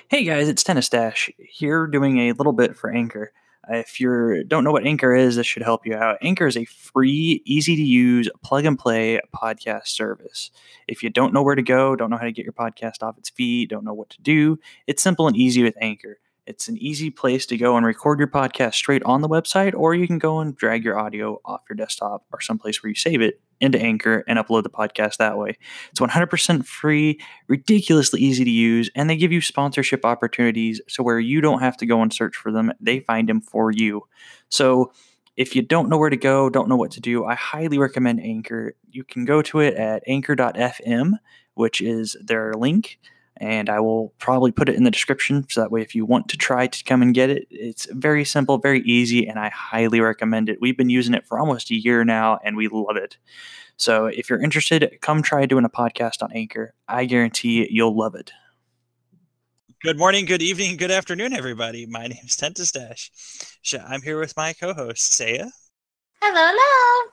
Hey guys, it's Tennis Dash here doing a little bit for Anchor. If you don't know what Anchor is, this should help you out. Anchor is a free, easy to use, plug and play podcast service. If you don't know where to go, don't know how to get your podcast off its feed, don't know what to do, it's simple and easy with Anchor. It's an easy place to go and record your podcast straight on the website, or you can go and drag your audio off your desktop or someplace where you save it into Anchor and upload the podcast that way. It's 100% free, ridiculously easy to use, and they give you sponsorship opportunities so where you don't have to go and search for them, they find them for you. So if you don't know where to go, don't know what to do, I highly recommend Anchor. You can go to it at anchor.fm, which is their link, and I will probably put it in the description so that way if you want to try to come and get it, it's very simple, very easy, and I highly recommend it. We've been using it for almost a year now, and we love it. So if you're interested, come try doing a podcast on Anchor. I guarantee you'll love it. Good morning, good evening, good afternoon, everybody. My name is Tentis Dash. I'm here with my co-host, Saya. Hello, hello.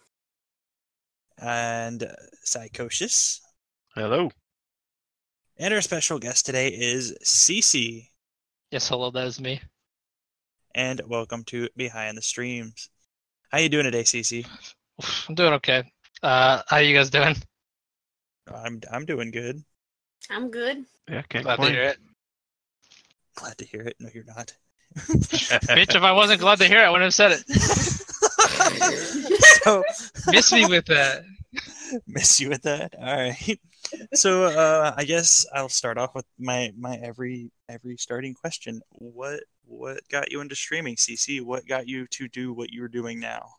And Psychocious. Hello. And our special guest today is Cece. Yes, hello, that is me. And welcome to Behind the Streams. How you doing today, Cece? I'm doing okay. How you guys doing? I'm doing good. I'm good. Yeah, glad to hear it. Glad to hear it. No, you're not. Bitch, if I wasn't glad to hear it, I wouldn't have said it. So miss me with that. Miss you with that? All right. So I guess I'll start off with my every starting question. What got you into streaming, CC? What got you to do what you're doing now?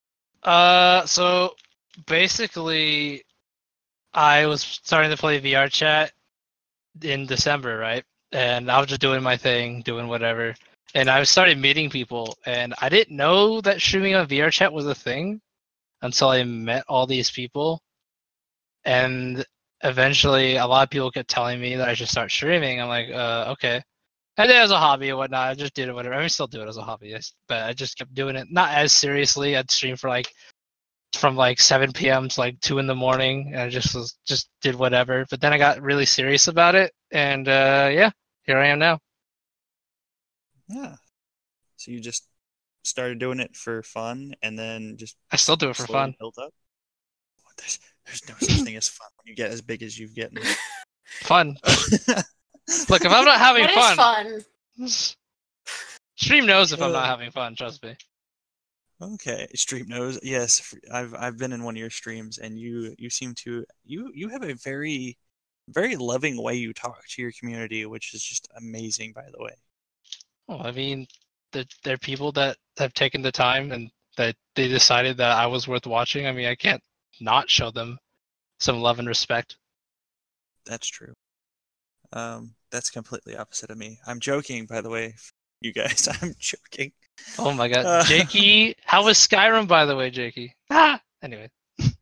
So basically, I was starting to play VR chat in December, right? And I was just doing my thing, doing whatever. And I started meeting people, and I didn't know that streaming on VR chat was a thing until I met all these people. And eventually, a lot of people kept telling me that I should start streaming. I'm like, okay. I did it as a hobby and whatnot. I just did it, whatever. I still do it as a hobby, but I just kept doing it not as seriously. I'd stream for from 7 p.m. to 2 in the morning, and I just did whatever. But then I got really serious about it, and yeah, here I am now. Yeah. So you just started doing it for fun, and then just I still do it for fun. Built up. There's no such thing as fun when you get as big as you've gotten. Fun. Look, if I'm not having fun. Stream knows if I'm not having fun. Trust me. Okay, Stream knows. Yes, I've been in one of your streams, and you seem to you have a very very loving way you talk to your community, which is just amazing, by the way. Well, I mean, they're people that have taken the time and that they decided that I was worth watching. I mean, I can't not show them some love and respect. That's true. That's completely opposite of me. I'm joking, by the way, you guys. I'm joking. Oh my god, Jakey! How was Skyrim, by the way, Jakey? Anyway.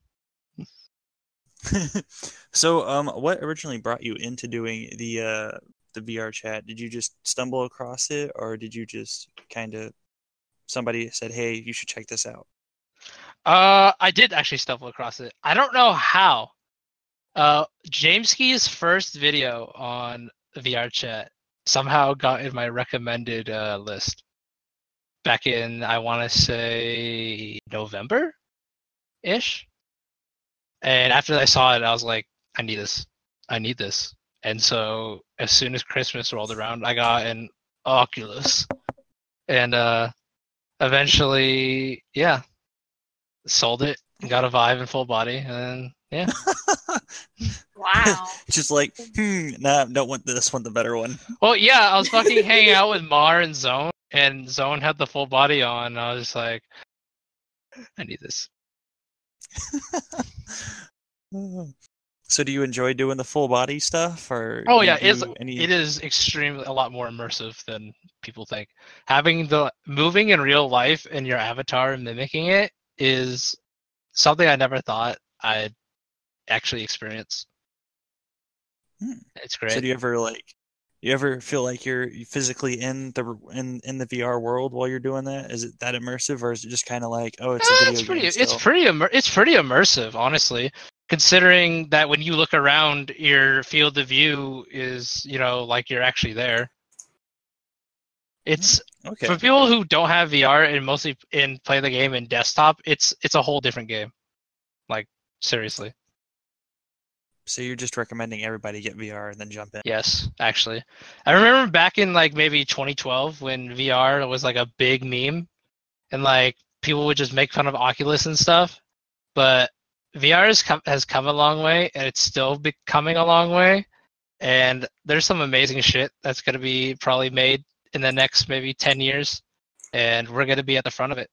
So, what originally brought you into doing the VR chat? Did you just stumble across it, or did you just kind of somebody said, "Hey, you should check this out"? I did actually stumble across it. I don't know how. Jameski's first video on VR chat somehow got in my recommended list back in, I want to say, November-ish. And after I saw it, I was like, I need this. And so as soon as Christmas rolled around, I got an Oculus. And eventually, yeah, sold it, got a Vive in full body, and yeah. Wow. Just nah, don't want this one, the better one. Well, yeah, I was fucking hanging out with Mar and Zone, and Zone had the full body on, and I was just like, I need this. So do you enjoy doing the full body stuff, or oh yeah, it is extremely a lot more immersive than people think. Having the moving in real life and your avatar and mimicking it is something I never thought I'd actually experience. It's great. So do you ever feel like you're physically in the VR world while you're doing that? Is it that immersive, or is it just kind of like, oh, it's a video game still? It's pretty immersive, honestly. Considering that when you look around, your field of view is, like you're actually there. It's Okay. for people who don't have VR and mostly play the game in desktop. It's a whole different game. Like seriously. So you're just recommending everybody get VR and then jump in. Yes, actually. I remember back in like maybe 2012 when VR was like a big meme and like people would just make fun of Oculus and stuff. But VR has come a long way and it's still becoming a long way. And there's some amazing shit that's going to be probably made in the next maybe 10 years. And we're going to be at the front of it.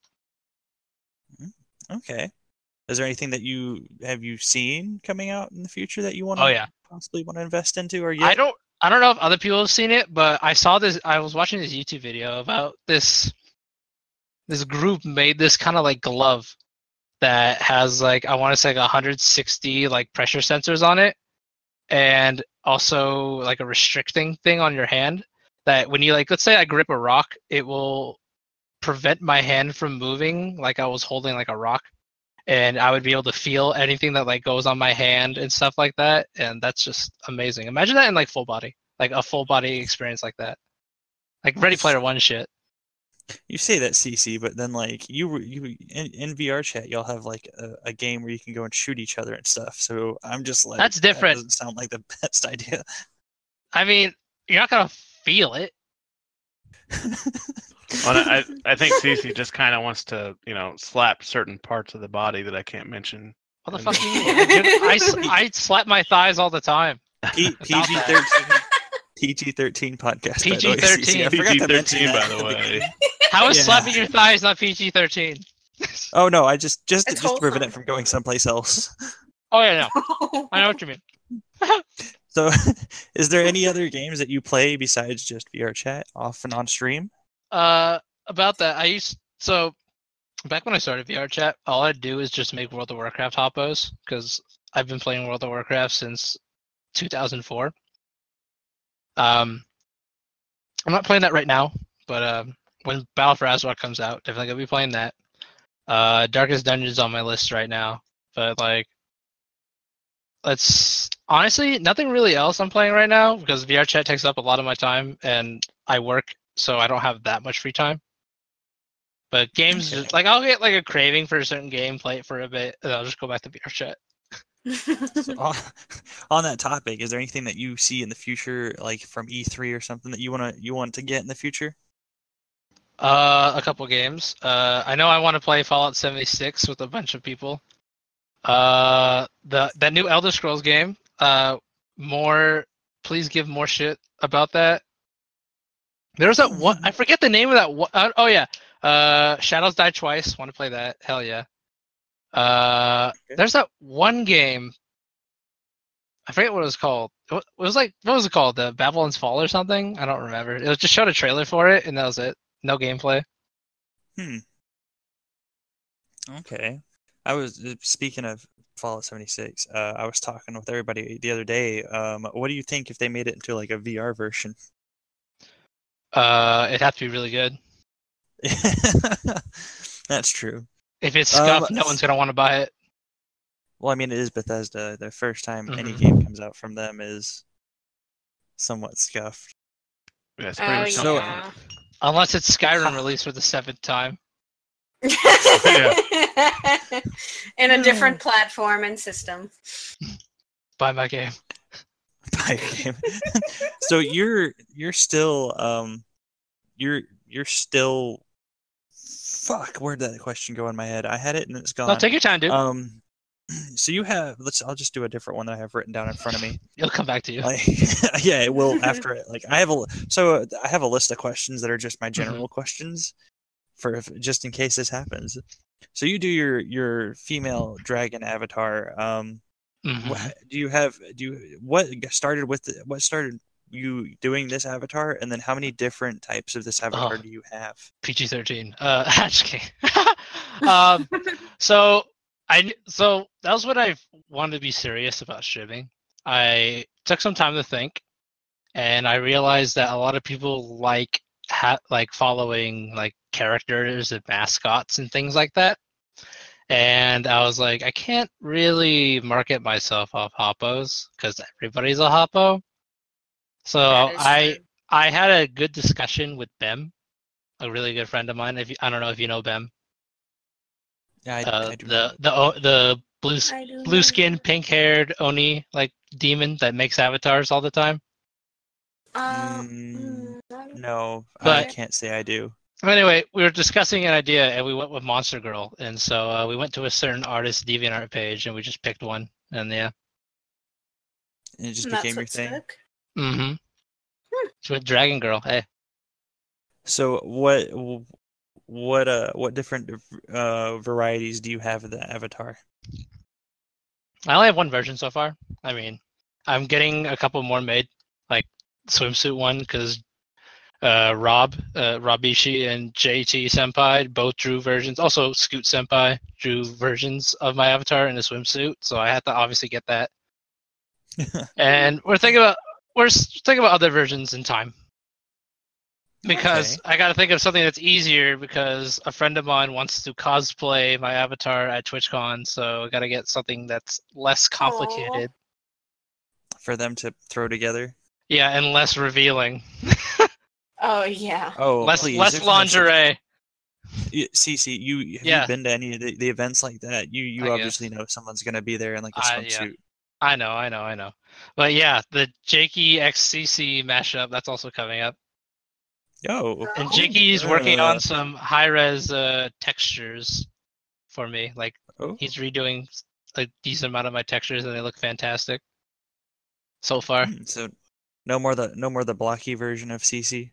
Okay. Is there anything that you seen coming out in the future that you want Oh to yeah. possibly want to invest into or yet? I don't know if other people have seen it, but I saw this. I was watching this YouTube video about this group made this kind of like glove that has like I want to say like 160 like pressure sensors on it, and also like a restricting thing on your hand that when you like let's say I grip a rock, it will prevent my hand from moving like I was holding like a rock. And I would be able to feel anything that like goes on my hand and stuff like that, and that's just amazing. Imagine that in like full body, like a full body experience like that, like Ready Player One shit. You say that, CC, but then like you in VR chat, y'all have like a game where you can go and shoot each other and stuff. So I'm just like That's different. That doesn't sound like the best idea. I mean, you're not gonna feel it. Well, I think Cece just kind of wants to, slap certain parts of the body that I can't mention. What the fuck do you mean? Dude, I slap my thighs all the time. PG-13 PG-13 podcast. PG-13. PG-13, by the way. How is slapping your thighs not PG-13? Oh no, I just to wholesome. prevent it from going someplace else. Oh yeah, no. I know what you mean. So, is there any other games that you play besides just VR chat off and on stream? About that, so back when I started VR chat, all I'd do is just make World of Warcraft hoppos because I've been playing World of Warcraft since 2004. I'm not playing that right now, but when Battle for Azeroth comes out, definitely gonna be playing that. Darkest Dungeon's on my list right now, but like, honestly nothing really else I'm playing right now because VR chat takes up a lot of my time and I work. So I don't have that much free time. But games, like I'll get like a craving for a certain game, play it for a bit, and I'll just go back to VR chat. So, on that topic, is there anything that you see in the future, like from E3 or something that you want to get in the future? A couple games. I know I want to play Fallout 76 with a bunch of people. That new Elder Scrolls game. Please give more shit about that. There's that one. I forget the name of that one. Oh yeah, Shadows Die Twice. Want to play that? Hell yeah. There's that one game. I forget what it was called. What was it called? The Babylon's Fall or something? I don't remember. It was just showed a trailer for it, and that was it. No gameplay. Okay. I was speaking of Fallout 76. I was talking with everybody the other day. What do you think if they made it into like a VR version? It'd have to be really good. That's true. If it's scuffed, no one's gonna want to buy it. Well, I mean, it is Bethesda. The first time any game comes out from them is somewhat scuffed. Yeah, it's pretty much So- yeah. Unless it's Skyrim released for the 7th time. In a different platform and system. Buy my game. Buy a game. So you're still you're still fuck, where did that question go in my head? I had it and it's gone. No, take your time, dude. So you have I'll just do a different one that I have written down in front of me. It'll come back to you. Like, yeah, it will after it. Like I have a list of questions that are just my general questions for just in case this happens. So you do your female dragon avatar. What started you doing this avatar, and then how many different types of this avatar do you have? PG-13. Just kidding. So that was when I wanted to be serious about streaming. I took some time to think, and I realized that a lot of people like following like characters and mascots and things like that. And I was like, I can't really market myself off hoppos because everybody's a hoppo. So I had a good discussion with Bem a really good friend of mine. I don't know if you know Bem. Yeah, I do. The I do blue know. skin, pink haired Oni like demon that makes avatars all the time. No, I But- can't say I do. Anyway, we were discussing an idea and we went with Monster Girl, and so we went to a certain artist's DeviantArt page and we just picked one, and yeah. And it just And that's became your what thing. stuck. Mm-hmm. She went Dragon Girl. Hey. So what different varieties do you have of the avatar? I only have one version so far. I mean, I'm getting a couple more made, like swimsuit one, because Robishi and JT Senpai both drew versions. Also, Scoot Senpai drew versions of my avatar in a swimsuit, so I had to obviously get that. And we're thinking about other versions in time. Because Okay. I got to think of something that's easier, because a friend of mine wants to cosplay my avatar at TwitchCon, so I got to get something that's less complicated. For them to throw together. Yeah, and less revealing. Oh yeah. Oh, less please, less there's no such- lingerie. Cece, have Yeah. you been to any of the events like that? I You guess. obviously know someone's gonna be there in like a Yeah. swimsuit. I know. But yeah, the Jakey XCC mashup, that's also coming up. Yo. And Oh. Jakey's working on some high-res textures for me. Like, Oh. he's redoing a decent amount of my textures, and they look fantastic so far. So no more the blocky version of CC.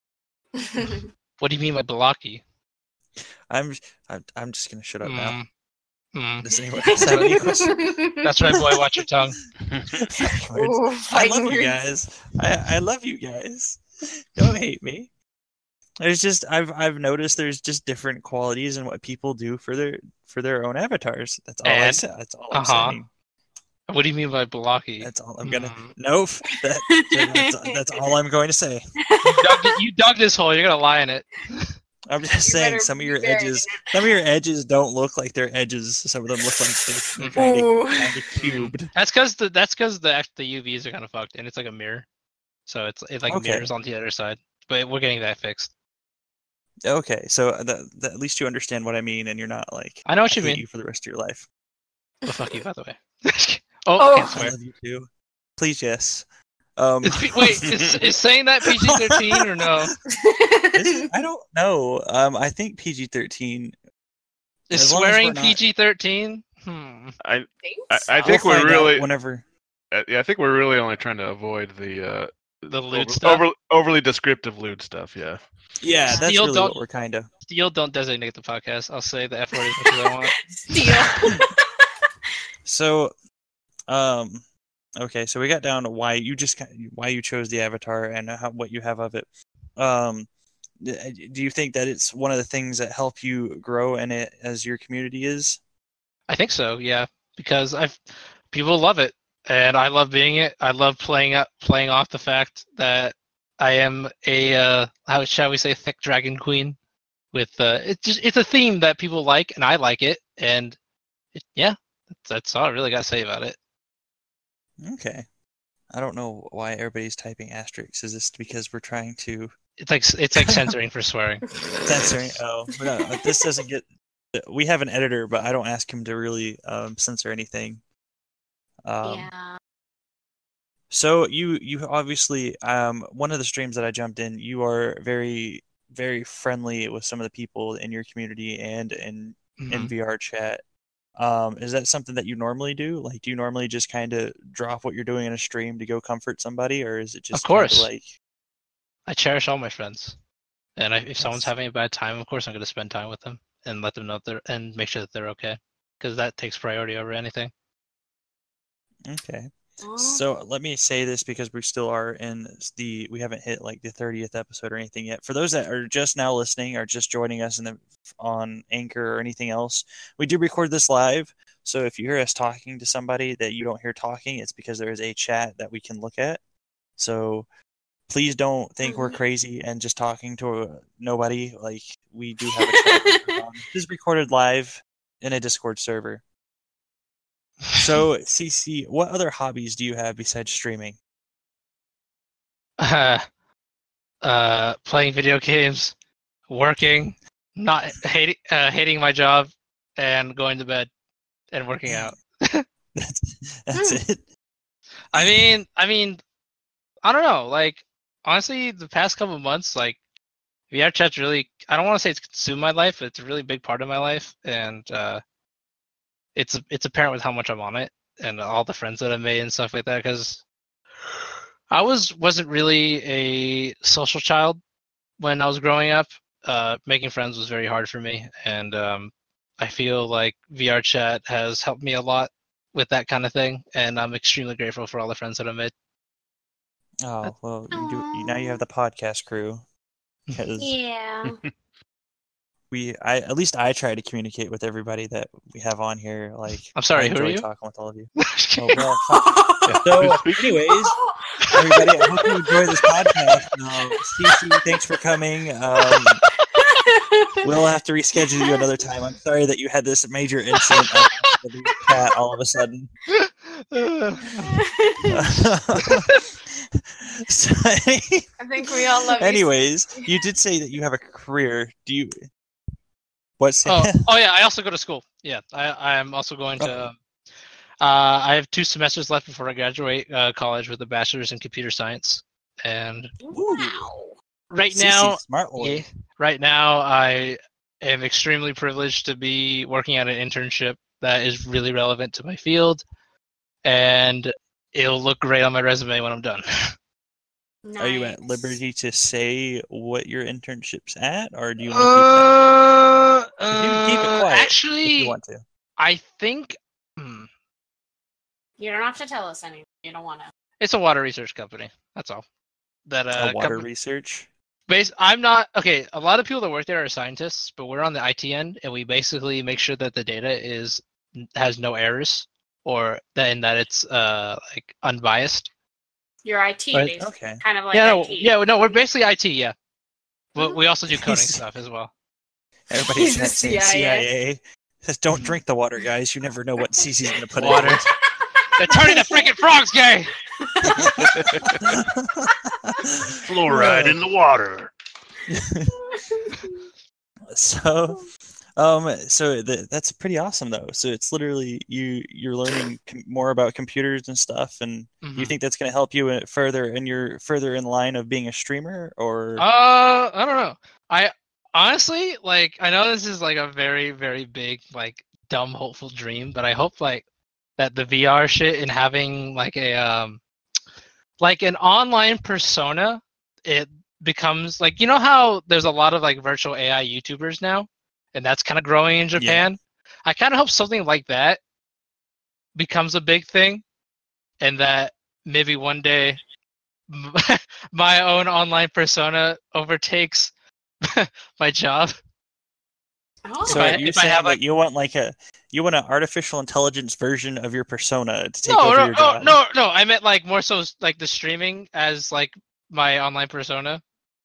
What do you mean by blocky? I'm just gonna shut up now. Does anyone That's else have any questions? That's right, boy. Watch your tongue. Ooh, I fighting love you words. guys. I love you guys. Don't hate me. There's just I've noticed there's just different qualities in what people do for their own avatars. That's all I And- said. That's all I'm uh-huh. saying. What do you mean by blocky? That's all I'm gonna. Mm. Nope. That's all I'm going to say. You dug this hole. You're gonna lie in it. I'm just You saying better some of be your buried in edges. Some of your edges don't look like they're edges. Some of them look like they're Ooh. kind of cubed. That's because the UVs are kind of fucked, and it's like a mirror, so it like Okay. mirrors on the other side. But we're getting that fixed. Okay, so at least you understand what I mean, and you're not like I know what you hate mean. you for the rest of your life. Well, fuck you, by the way. Oh. I can't I swear. love you too. Please, yes. Wait, is saying that PG-13 or no? I don't know. I think PG-13. Is As long as swearing we're not- PG-13? I I think We'll we're find out really- whenever. Yeah, I think we're really only trying to avoid the The lewd stuff. overly descriptive lewd stuff. Yeah. Yeah, that's Steel really don't- what we're kind of. Steel, don't designate the podcast. I'll say the F word as much as I want. Steal. So, okay, so we got down to why you chose the avatar and what you have of it. Do you think that it's one of the things that help you grow in it as your community is? I think so, yeah, because people love it, and I love being it. I love playing off the fact that I am a how shall we say thick dragon queen. With it's a theme that people like, and I like it, and that's all I really got to say about it. Okay. I don't know why everybody's typing asterisks. Is this because we're trying to It's like censoring for swearing. censoring? Oh, this doesn't get. We have an editor, but I don't ask him to really censor anything. Yeah. So you obviously one of the streams that I jumped in, you are very very friendly with some of the people in your community and in Mhm. VR chat. Is that something that you normally do? Like, do you normally just kind of drop what you're doing in a stream to go comfort somebody, or is it just Of course. kinda like? I cherish all my friends, and if someone's Yes. having a bad time, of course I'm going to spend time with them and let them know and make sure that they're okay, because that takes priority over anything. Okay. Oh. So let me say this because we still are we haven't hit like the 30th episode or anything yet. For those that are just now listening or just joining us on Anchor or anything else, we do record this live. So if you hear us talking to somebody that you don't hear talking, it's because there is a chat that we can look at. So please don't think we're crazy and just talking to nobody. Like, we do have a chat. This is recorded live in a Discord server. So, CC, what other hobbies do you have besides streaming? Playing video games, working, not hating my job, and going to bed and working out. That's it. I mean, I don't know. Like, honestly, the past couple of months, like, VR chat's really, I don't want to say it's consumed my life, but it's a really big part of my life. And it's apparent with how much I'm on it and all the friends that I've made and stuff like that. Because I wasn't really a social child when I was growing up. Making friends was very hard for me. And I feel like VR chat has helped me a lot with that kind of thing. And I'm extremely grateful for all the friends that I've made. Oh well, now you have the podcast crew. Yeah. At least I try to communicate with everybody that we have on here. Like, I'm sorry, I who are enjoy you? talking with all of you. So, anyways, everybody, I hope you enjoy this podcast. Cece, thanks for coming. We'll have to reschedule you another time. I'm sorry that you had this major incident of the cat all of a sudden. So, I think we all love you. anyways, you did say that you have a career. Do you? What's Oh yeah, I also go to school. Yeah, I'm also going to. I have 2 semesters left before I graduate college with a bachelor's in computer science, and Wow. right Cece, now, smart boy. right now, I am extremely privileged to be working at an internship that is really relevant to my field, and it'll look great on my resume when I'm done. Nice. Are you at liberty to say what your internship's at, or do you want to keep that? You can keep it quiet actually, if you want to. I think You don't have to tell us anything. You don't want to. it's a water research company. That's all. That Water company- research. I'm not okay. A lot of people that work there are scientists, but we're on the IT end, and we basically make sure that the data has no errors, and that it's like unbiased. Your IT, Right, basically. Okay. Kind of like Yeah, IT. no, we're basically IT. Yeah, but we also do coding He's- stuff as well. Everybody's He's that the saying CIA. Says, don't drink the water, guys. You never know what Cece's going to put Water. in it. They're turning the freaking frogs gay. Fluoride in the water. So, that's pretty awesome, though. So it's literally you're learning more about computers and stuff, and you Mhm. think that's going to help you further in line of being a streamer, or I don't know. I honestly like. I know this is like a very, very big, like, dumb, hopeful dream, but I hope like that the VR shit and having like like an online persona, it becomes like, you know how there's a lot of like virtual AI YouTubers now, and that's kind of growing in Japan. I kind of hope something like that becomes a big thing, and that maybe one day my own online persona overtakes my job. Oh. so if I- you're if I saying have, that like- you want an artificial intelligence version of your persona to take No, over no, your job? no. I meant like more so like the streaming as like my online persona,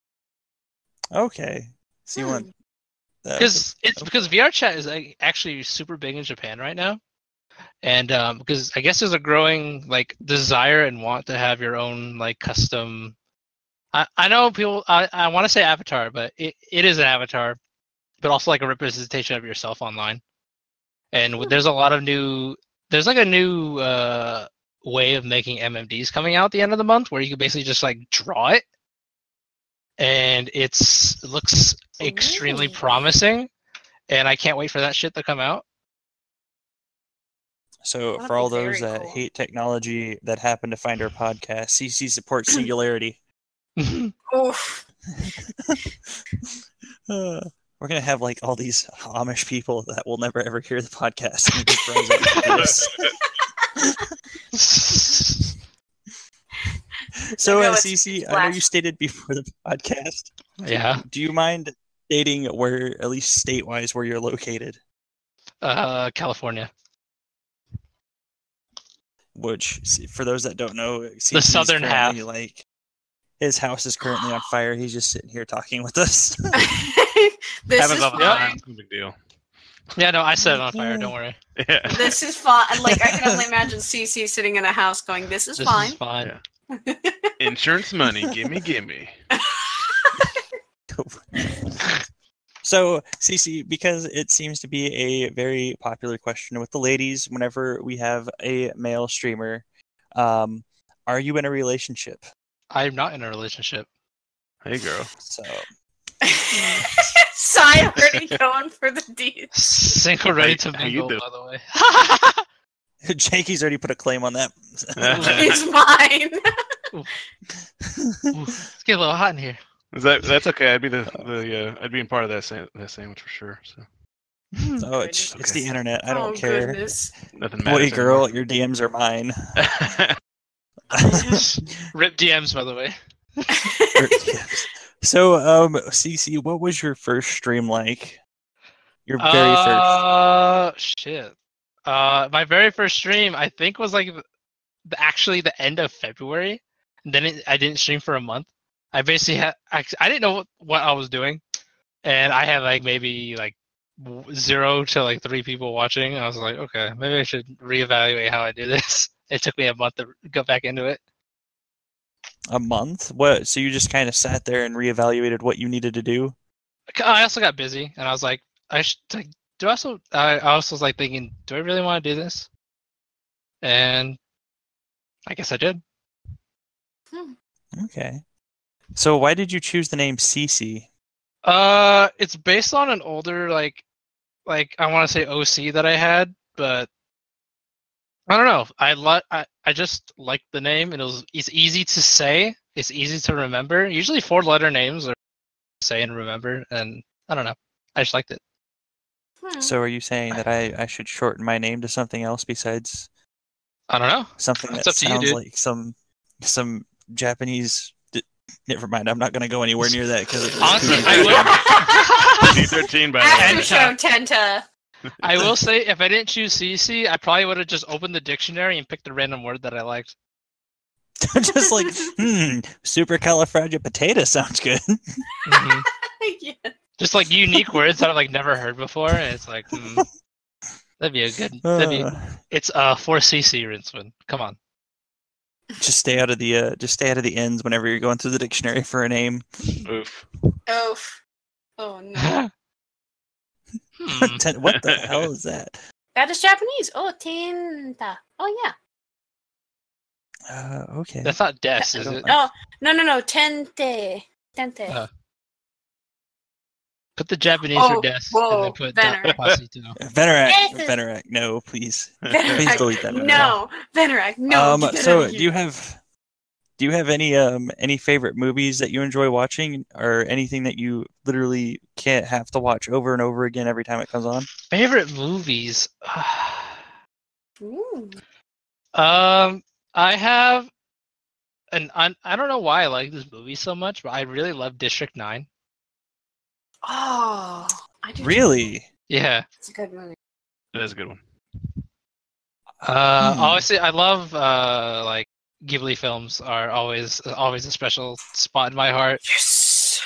Okay. So you want that? because VR chat is like, actually super big in Japan right now, and because I guess there's a growing like desire and want to have your own like custom. I know people. I want to say avatar, but it is an avatar, but also like a representation of yourself online. And there's a lot of there's like a new way of making MMDs coming out at the end of the month where you can basically just like draw it, and it looks extremely Ooh. promising, and I can't wait for that shit to come out. So That'd for all be those very that cool. hate technology that happen to find our podcast, CC supports Singularity. Oof. We're gonna have like all these Amish people that will never ever hear the podcast. And be frozen. So, No, it's CC, I know Flash. you stated before the podcast. Yeah. Do you mind stating where, at least state-wise, where you're located? California. Which, for those that don't know, CC is southern half. currently, like, his house is currently on fire. He's just sitting here talking with us. This Happens is all the fine. time. No big deal. Yeah, no, I set it on fire. Don't worry. Yeah. This is fine. Like, I can only imagine CC sitting in a house going, this is This fine. is fine. Insurance money, gimme, gimme. So, Cece, because it seems to be a very popular question with the ladies whenever we have a male streamer, are you in a relationship? I'm not in a relationship. Hey, girl. So, Sai already going for the D. Single, ready to How you mingle, do? by the way. Jakey's already put a claim on that. It's mine. Ooh, it's getting a little hot in here. That's okay. I'd be I'd be in part of that sandwich for sure. So Oh, it's Okay. the internet. I don't Oh, care. goodness. nothing Boy, matters girl, your DMs are mine. Rip DMs, by the way. So, Cece, what was your first stream like? Your very first. Shit. My very first stream, I think, was like actually the end of February. And then I didn't stream for a month. I basically had I didn't know what I was doing, and I had like maybe like 0 to like 3 people watching. I was like, okay, maybe I should reevaluate how I do this. It took me a month to go back into it. A month? What? So you just kind of sat there and reevaluated what you needed to do? I also got busy, and I was like, I should like, I also was like thinking, do I really want to do this? And I guess I did. Okay. So why did you choose the name Cece? It's based on an older like I want to say OC that I had, but I don't know. I just liked the name, and it's easy to say. It's easy to remember. Usually 4-letter names are say and remember, and I don't know. I just liked it. So are you saying that I should shorten my name to something else besides I don't know. something It's that up to you, sounds dude. like some Japanese? Never mind. I'm not going to go anywhere near that because Honestly, I T13 by the way. After show Tenta. I will say, if I didn't choose CC, I probably would have just opened the dictionary and picked a random word that I liked. just like supercalifragilistic sounds good. Mhm. Yeah. Just like unique words that I've like never heard before, and it's like, that'd be a good. It's 4cc, Rinsman. Come on. Just stay out of the ends whenever you're going through the dictionary for a name. Oof. Oh. Oh no. What the hell is that? That is Japanese. Oh, Tenta. Oh yeah. Okay. That's not des, I is don't it? know. No. Tente. Tente. Put the Japanese Oh, for des, and whoa, then put Venner. Pasito. Venerak, no, please. Please delete that. No, Venerak, no. get that So out of do here. you have any favorite movies that you enjoy watching, or anything that you literally can't have to watch over and over again every time it comes on? Favorite movies? Ooh. I have I don't know why I like this movie so much, but I really love District 9. Oh, I do. Really? Yeah. It's a good movie. That is a good one. Obviously, I love like Ghibli films are always a special spot in my heart. Yes.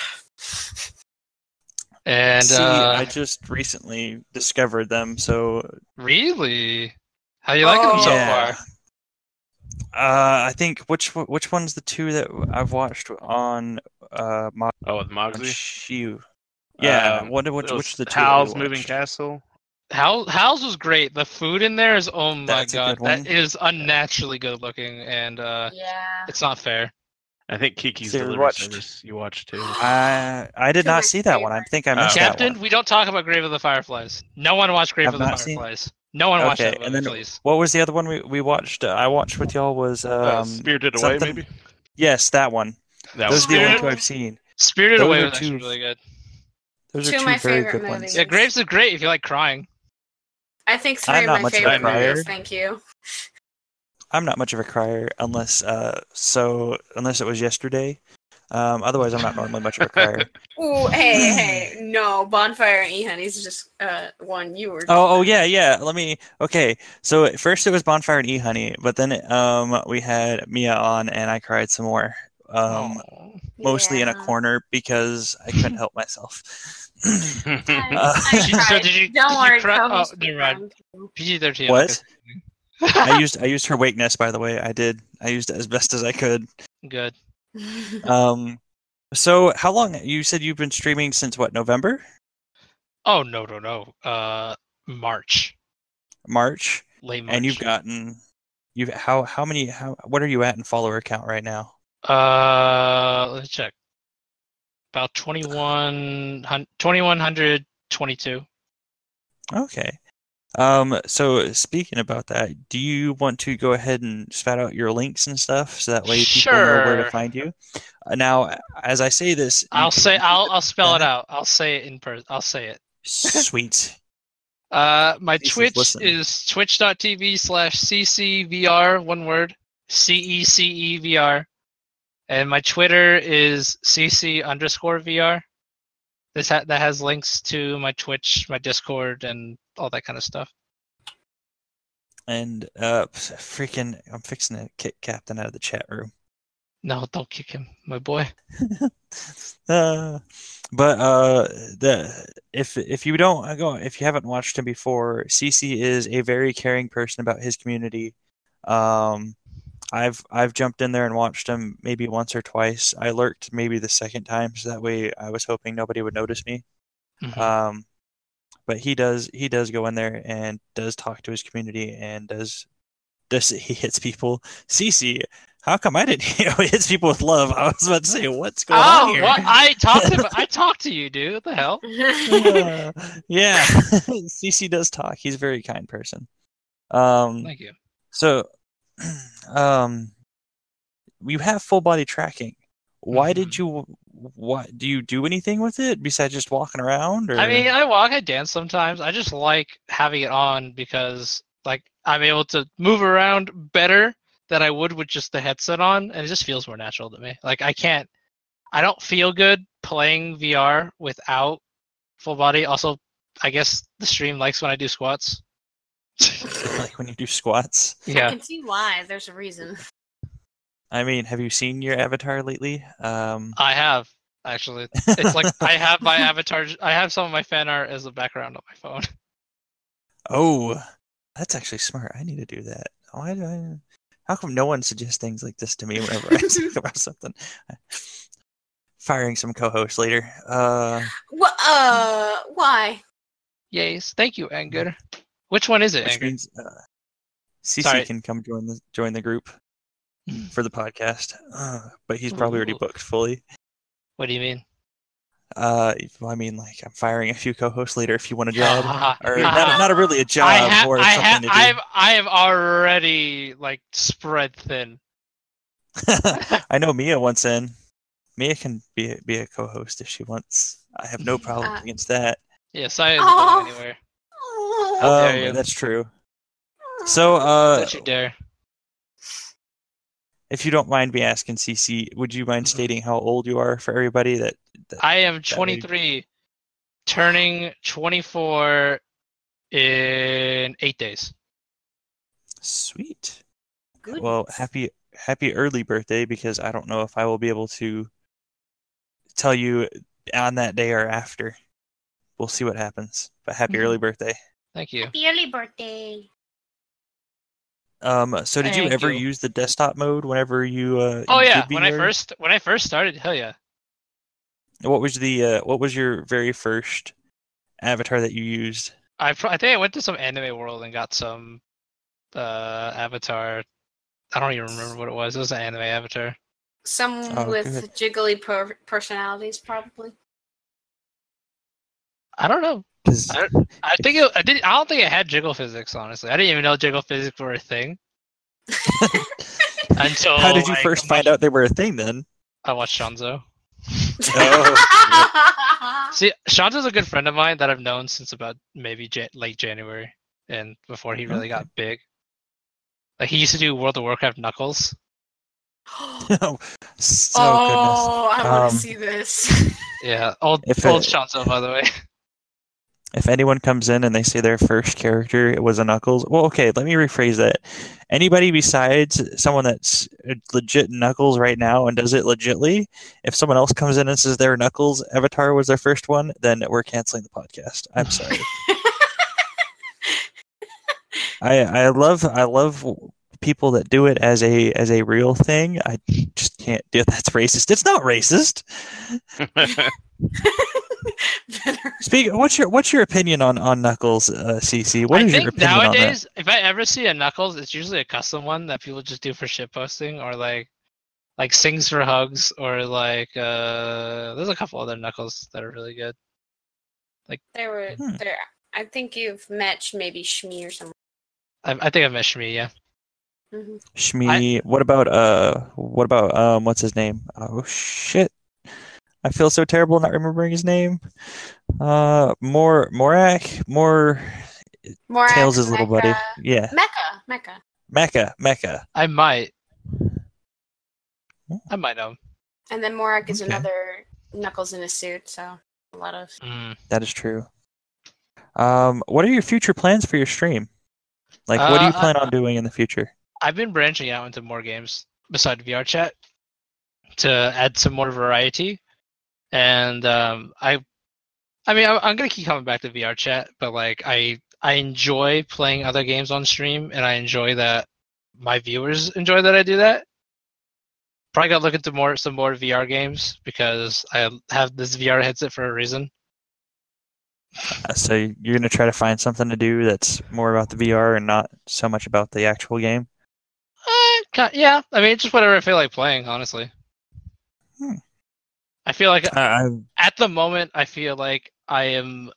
And See, I just recently discovered them, so really, how do you like them so yeah. far? I think which one's the two that I've watched on Oh, with Moxley. Shiu? Yeah, which the two that we Howl's Moving watched? Castle. Howl's was great. The food in there is, oh my That's a god, good one. that is unnaturally good looking, and Yeah. it's not fair. I think Kiki's So you Delivery watched- Service you watched too. I did Two of not my see that one. I favorites. think I missed that Captain, one. we don't talk about Grave of the Fireflies. No one watched Grave Have of the not seen- Fireflies. No one watched Okay, that movie, and then please. what was the other one we watched? I watched with y'all was Spirited Away, something- maybe. Yes, that one. That Those are the only Spirited- two I've seen. Spirited those Away are was actually two- really good. Those Two are of two my very favorite good ones. movies. Yeah, Graves is great if you like crying. I think I'm three of not my much of a favorite crier. movies. Thank you. I'm not much of a crier unless it was yesterday. Otherwise, I'm not normally much of a crier. Ooh, hey, no, Bonfire and E-Honey's just one you were. Oh yeah. Okay, so at first it was Bonfire and E-Honey, but then we had Mia on, and I cried some more. Oh. Mostly in a Yeah. corner because I couldn't help myself. I So cried. did you- Don't did you worry, cry- Kobe's oh, never mind. around. PG-13. What? okay. I used her wakeness, by the way. I did. I used it as best as I could. Good. So how long? You said you've been streaming since what? November? Oh no. March. March, Late March. and what are you at in follower count right now? Let's check. About 2122. Okay. So speaking about that, do you want to go ahead and spout out your links and stuff so that way people know where to Sure. find you? Now, as I say this, I'll spell it out. I'll say it in person. I'll say it. Sweet. My Please Twitch listen. is twitch.tv/ccvr, one word, CECEVR. And my Twitter is CC_VR. That has links to my Twitch, my Discord, and all that kind of stuff. And I'm fixing to kick Captain out of the chat room. No, don't kick him, my boy. If you haven't watched him before, CC is a very caring person about his community. I've jumped in there and watched him maybe once or twice. I lurked maybe the second time, so that way I was hoping nobody would notice me. Mhm. But he does go in there and does talk to his community and he hits people. CC, how come I didn't? He hits people with love. I was about to say, what's going on here? What? I talked to you, dude. What the hell? Yeah, CC does talk. He's a very kind person. Thank you. So, you have full body tracking. Why did you? What do you do anything with it besides just walking around? Or? I mean, I walk, I dance sometimes. I just like having it on because, like, I'm able to move around better than I would with just the headset on, and it just feels more natural to me. Like, I don't feel good playing VR without full body. Also, I guess the stream likes when I do squats. Like when you do squats. I Yeah. can see why. There's a reason. I mean, have you seen your avatar lately? I have, actually. It's like I have my avatar. I have some of my fan art as a background on my phone. Oh, that's actually smart. I need to do that. How come no one suggests things like this to me whenever I talk about something? Firing some co-hosts later. Why? Yes. Thank you, Anger. Which one is it, Which Anger? means CC Sorry. can come join the group for the podcast, but he's probably already booked fully. What do you mean? I mean, like I'm firing a few co-hosts later if you want a job, or not really a job, or something to do. I have already like spread thin. I know Mia wants in. Mia can be a co-host if she wants. I have no problem against that. Yes, I am going anywhere. How dare you. That's true. So, Don't you dare. if you don't mind me asking, CC, would you mind stating how old you are for everybody? That I am 23, turning 24 in 8 days. Sweet. Good. Well, happy early birthday, because I don't know if I will be able to tell you on that day or after. We'll see what happens. But happy early birthday. Thank you. Happy early birthday. So did you Thank ever you. use the desktop mode whenever you Oh yeah, did when I VR? first started, hell yeah. What was your very first avatar that you used? I think I went to some anime world and got some avatar. I don't even remember what it was. It was an anime avatar. Some Oh, with good. jiggly personalities, probably. I don't know. 'Cause- I don't think it had jiggle physics. Honestly, I didn't even know jiggle physics were a thing until. How did you first find out they were a thing then? I watched Shanzo. Oh, See, Shanzo's a good friend of mine that I've known since about maybe late January, and before he really got big. Like he used to do World of Warcraft Knuckles. so goodness. I want to Um, see this. Yeah, old If Shanzo, by the way. If anyone comes in and they say their first character it was a Knuckles, well, okay, let me rephrase that. Anybody besides someone that's legit Knuckles right now and does it legitly, if someone else comes in and says their Knuckles avatar was their first one, then we're canceling the podcast. I'm sorry. I love people that do it as a real thing. I just can't do it. That's racist. It's not racist. Better. What's your opinion on Knuckles, CC? What I is your think opinion on that? nowadays, if I ever see a Knuckles, it's usually a custom one that people just do for shit posting, or like Sings for Hugs, or like there's a couple other Knuckles that are really good. There. I think you've met maybe Shmi or something. I think I've met Shmi, yeah. Mm-hmm. Shmi. What about what's his name? Oh shit! I feel so terrible not remembering his name. Morak. Tails' little buddy. Yeah. Mecha. I might know. And then Morak is Okay. another Knuckles in a suit, so a lot of. That is true. What are your future plans for your stream? Like, what do you plan on doing in the future? I've been branching out into more games besides VR chat to add some more variety, and I'm gonna keep coming back to VR chat, but like I enjoy playing other games on stream, and I enjoy that my viewers enjoy that I do that. Probably gotta look into some more VR games because I have this VR headset for a reason. So you're gonna try to find something to do that's more about the VR and not so much about the actual game. Yeah, I mean, just whatever I feel like playing, honestly. I feel like at the moment, I feel like I am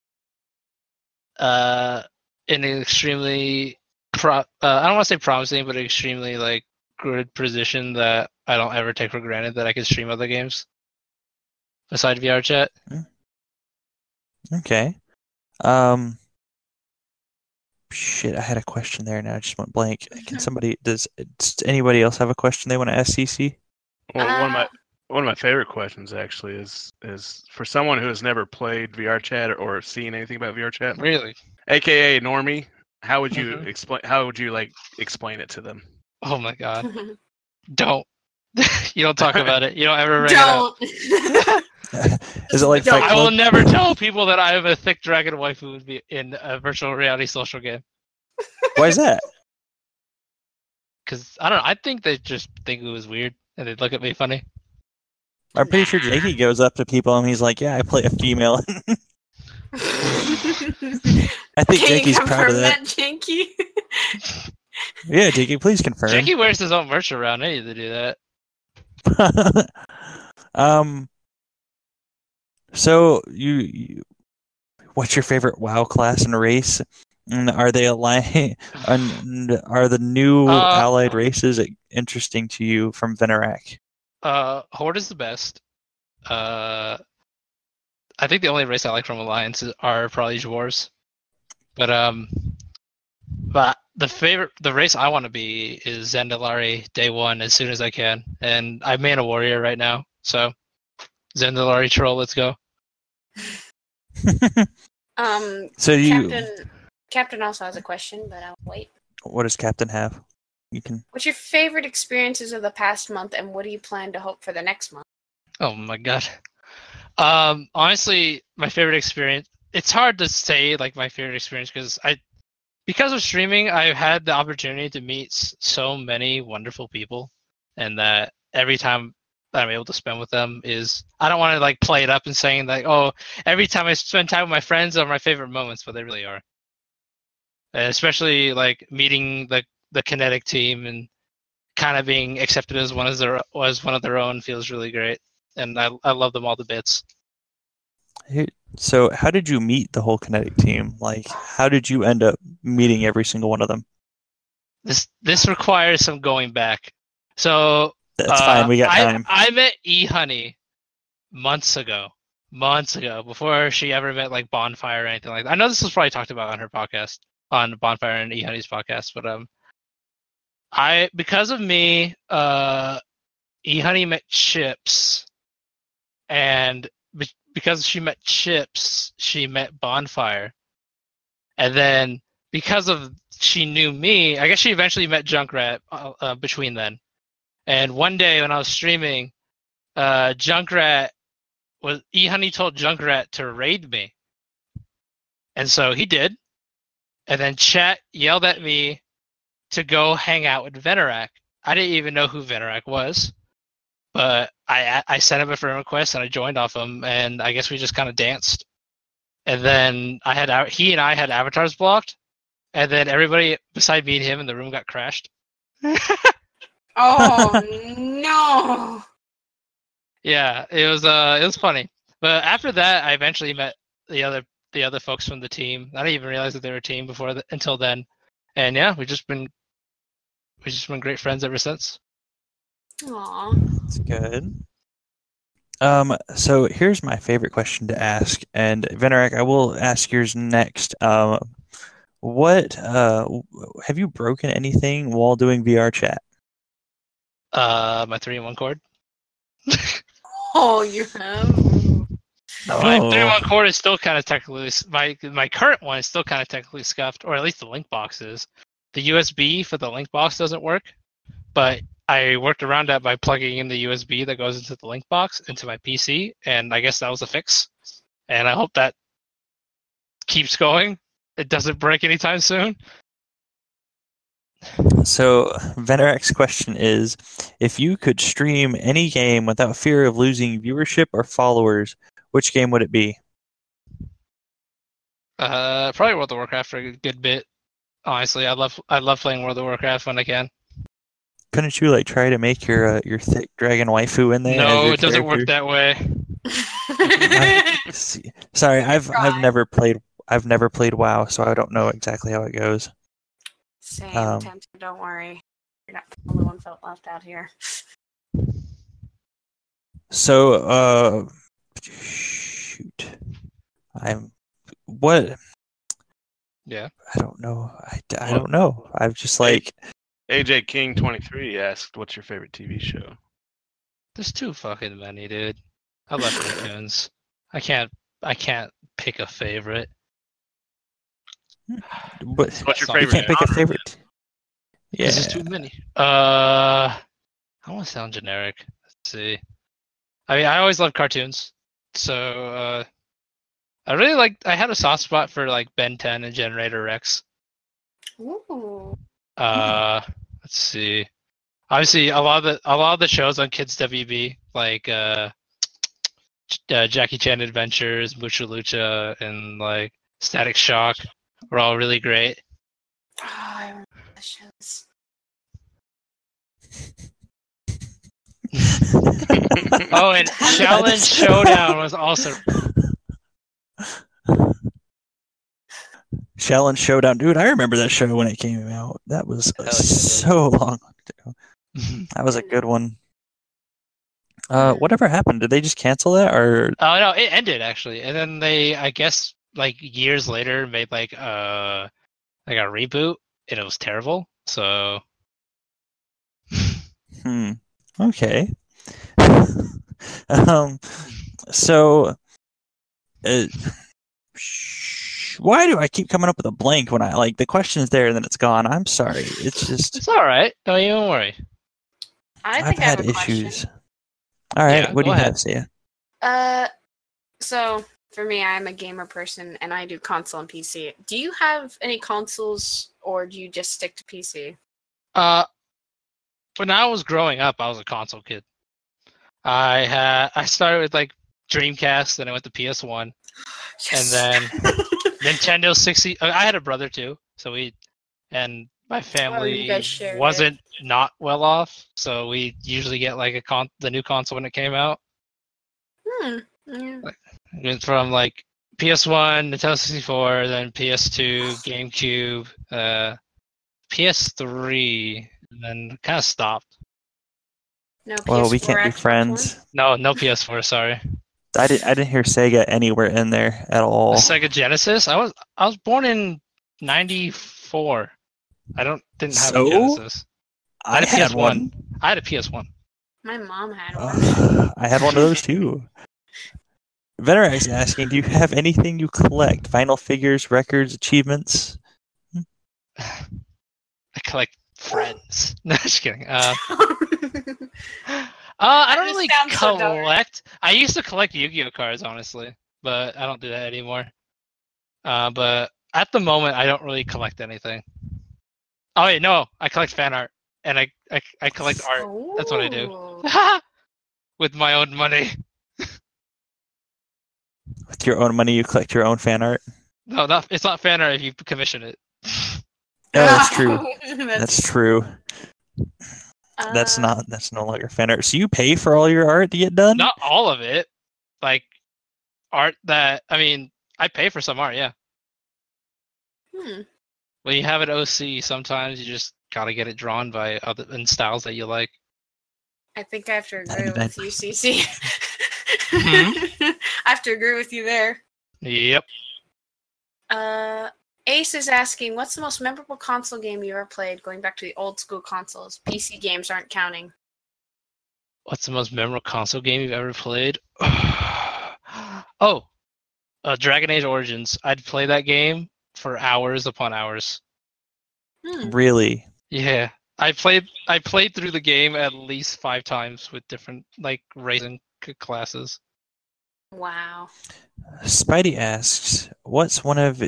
in an extremely I don't want to say promising, but extremely like good position that I don't ever take for granted that I can stream other games besides VR chat. Okay. Shit, I had a question there and I just went blank. Does anybody else have a question they want to ask CC? Well, one of my favorite questions actually is for someone who has never played VR chat or seen anything about VR chat. Really? AKA normie, how would you explain it to them? Oh my god. Don't. You don't talk about it. You don't ever bring it up. Don't. Is it like Fight I will Club? never tell people that I am a thick dragon waifu in a virtual reality social game. Why is that? Because, I don't know, I think they just think it was weird and they'd look at me funny. I'm pretty sure Jakey goes up to people and he's like, "Yeah, I play a female." I think Can you Jakey's proud of confirm that. Janky? Yeah, Jakey, please confirm. Jakey wears his own merch around. I need to do that. So what's your favorite WoW class and race? And are they aligned? And are the new allied races interesting to you from Venerak? Horde is the best. I think the only race I like from Alliance are probably Dwarves. But the race I want to be is Zandalari day one as soon as I can, and I'm main a warrior right now, so Zandalari troll, let's go. So Captain also has a question, but I'll wait. What does Captain have? You can. What's your favorite experiences of the past month, and what do you plan to hope for the next month? Oh my god. Honestly, my favorite experience. It's hard to say like my favorite experience because of streaming, I've had the opportunity to meet so many wonderful people, and that every time that I'm able to spend with them is, I don't want to like play it up and saying like, oh, every time I spend time with my friends are my favorite moments, but they really are. And especially like meeting the Kinetic team and kind of being accepted as one of their own feels really great, and I love them all to bits. So how did you meet the whole Kinetic team? Like, how did you end up meeting every single one of them? This requires some going back. So that's fine. We got time. I met E-Honey months ago, before she ever met like Bonfire or anything like that. I know this was probably talked about on her podcast, on Bonfire and E-Honey's podcast, but because of me, E-Honey met Chips, and because she met Chips, she met Bonfire. And then because of she knew me, I guess she eventually met Junkrat between then. And one day when I was streaming, E-Honey told Junkrat to raid me. And so he did. And then chat yelled at me to go hang out with Venerak. I didn't even know who Venerak was. But I sent him a friend request and I joined off him, and I guess we just kind of danced. and then he and I had avatars blocked, and then everybody beside me and him in the room got crashed. Oh no! Yeah, it was funny. But after that, I eventually met the other folks from the team. I didn't even realize that they were a team until then. And yeah, we've just been great friends ever since. Aw. That's good. So here's my favorite question to ask, and Venerak, I will ask yours next. What have you broken anything while doing VR chat? My 3-in-1 cord. Oh, you have. My 3-in-1 cord is still kind of technically my current one is still kind of technically scuffed, or at least the link box is. The USB for the link box doesn't work, but I worked around that by plugging in the USB that goes into the link box into my PC, and I guess that was a fix. And I hope that keeps going. It doesn't break anytime soon. So Venerak's question is, if you could stream any game without fear of losing viewership or followers, which game would it be? Probably World of Warcraft for a good bit. Honestly, I love playing World of Warcraft when I can. Couldn't you try to make your thick dragon waifu in there? No, it doesn't work that way. Sorry, I've never played WoW, so I don't know exactly how it goes. Same, Tenta, don't worry. You're not the only one felt left out here. So, shoot. What? Yeah. I don't know. I don't know. I'm just AJ King 23 asked, "What's your favorite TV show?" There's too fucking many, dude. I love cartoons. I can't pick a favorite. But What's your you favorite? can't pick a favorite. Yeah. There's just too many. I want to sound generic. Let's see. I mean, I always love cartoons, so I had a soft spot for Ben 10 and Generator Rex. Ooh. Let's see. Obviously, a lot of the shows on Kids WB, like Jackie Chan Adventures, Mucha Lucha, and Static Shock, were all really great. Oh, I remember the shows. Oh, and Challenge Showdown was also. Challenge Showdown, dude. I remember that show when it came out. That was so long ago. That was a good one. Whatever happened? Did they just cancel that, or? Oh no, it ended actually, and then they, I guess, years later, made a reboot, and it was terrible. So. Okay. So. Why do I keep coming up with a blank when the question's there and then it's gone? I'm sorry. It's just. It's all right. Don't even worry. I've had issues. All right. Yeah, what do you ahead. have, Sia? So for me, I'm a gamer person and I do console and PC. Do you have any consoles or do you just stick to PC? When I was growing up, I was a console kid. I started with Dreamcast, then I went to PS1, Yes. and then Nintendo 60. I had a brother too, and my family guys shared wasn't not well off, so we usually get the new console when it came out. Yeah. It went from PS1, Nintendo 64, then PS2, GameCube, PS3, and then kind of stopped. No Well, we PS4, can't be Xbox friends. One? No PS4. Sorry. I didn't hear Sega anywhere in there at all. Sega Genesis. I was born in '94. Didn't have So? a Genesis. I had one. I had a PS1. My mom had one. I had one of those too. Venerak's asking, do you have anything you collect? Vinyl figures, records, achievements? I collect friends. No, just kidding. I don't really just sounds so collect. I used to collect Yu-Gi-Oh cards, honestly, but I don't do that anymore. But at the moment, I don't really collect anything. Oh wait, no, I collect fan art, and I collect art. That's what I do. Ooh. With my own money. With your own money, you collect your own fan art. No, it's not fan art if you commission it. Oh, that's true. That's That's true. That's no longer fan art. So you pay for all your art to get done? Not all of it. Like art that I pay for some art, yeah. When you have an OC, sometimes you just gotta get it drawn by other in styles that you like. I think I have to agree 99. with you, CC. I have to agree with you there. Yep. Ace is asking, what's the most memorable console game you ever played, going back to the old school consoles? PC games aren't counting. What's the most memorable console game you've ever played? Dragon Age Origins. I'd play that game for hours upon hours. Really? Yeah. I played through the game at least 5 times with different raising classes. Wow. Spidey asks, what's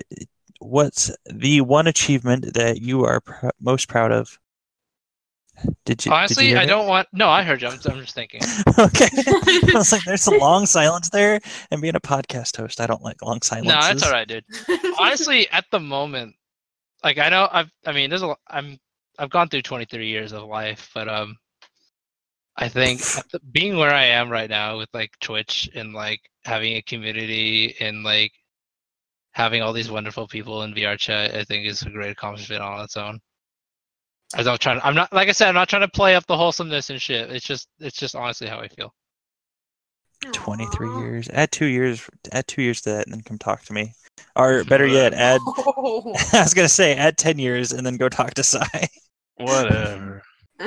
the one achievement that you are most proud of? Honestly, I don't want. No, I heard you. I'm just thinking. Okay. I was like, there's a long silence there, and being a podcast host, I don't like long silences. No, that's all right, dude. Honestly, at the moment, I know I've gone through 23 years of life, but I think being where I am right now with Twitch and having a community and having all these wonderful people in VR chat, I think is a great accomplishment on its own. I'm not trying to play up the wholesomeness and shit. It's just honestly how I feel. 23 years. Add 2 years to that, and then come talk to me. Or better yet, add. I was gonna say add 10 years and then go talk to Sai. Whatever.